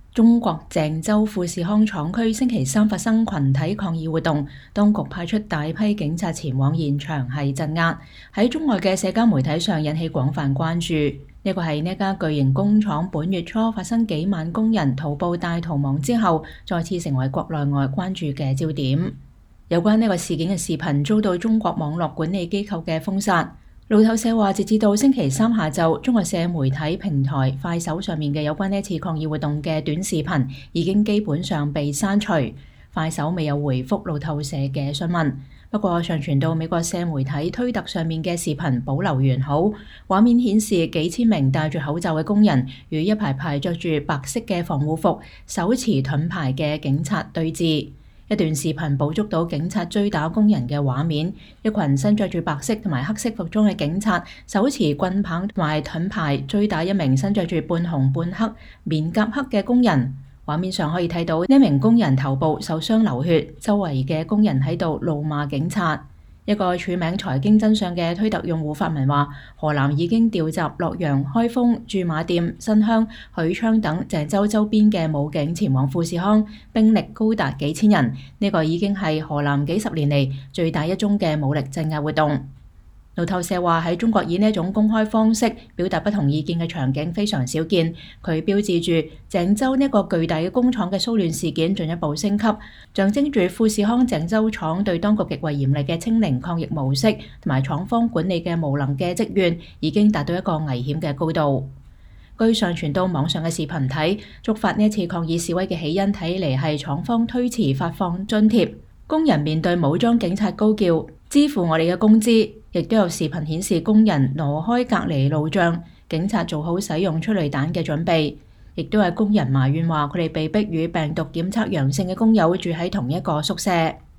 中國鄭州富士康廠區星期三發生群體抗議活動，當局派出大批警察前往現場係鎮壓，喺中外嘅社交媒體上引起廣泛關注。呢個係呢家巨型工廠本月初發生幾萬工人徒步大逃亡之後，再次成為國內外關注嘅焦點。有關呢個事件嘅視頻遭到中國網絡管理機構嘅封殺。路透社話，截至到星期三下晝，中國社媒體平台快手上面嘅有關呢次抗議活動嘅短視頻已經基本上被刪除。快手未有回覆路透社嘅詢問，不過上傳到美國社媒體推特上面嘅視頻保留完好，畫面顯示幾千名戴住口罩嘅工人與一排排着住白色嘅防護服、手持盾牌嘅警察對峙。一段視頻捕捉到警察追打工人嘅畫面，一群身着住白色同埋黑色服裝嘅警察手持棍棒同埋盾牌追打一名身着住半紅半黑棉夾克嘅工人。畫面上可以睇到呢名工人頭部受傷流血，周圍嘅工人喺度怒罵警察。一個署名財經真相嘅推特用戶發文話，河南已經調集洛陽、開封、駐馬店、新鄉、許昌等鄭州周邊嘅武警前往富士康，兵力高達幾千人。呢個已經係河南幾十年嚟最大一宗嘅武力鎮壓活動。路透社話，喺中國以呢種公開方式表達不同意見嘅場景非常少見，佢標誌住鄭州呢個巨大嘅工廠嘅騷亂事件進一步升級，象徵住富士康鄭州廠對當局極為嚴厲嘅清零抗疫模式同埋廠方管理嘅無能嘅積怨已經達到一個危險嘅高度。據上傳到網上嘅視頻睇，觸發呢次抗議示威嘅起因睇嚟係廠方推遲發放津貼，工人面對武裝警察高叫支付我哋嘅工資。亦都有視頻顯示工人挪開隔離路障，警察做好使用催淚彈嘅準備。亦都係工人埋怨話佢哋被逼與病毒檢測陽性嘅工友住喺同一個宿舍。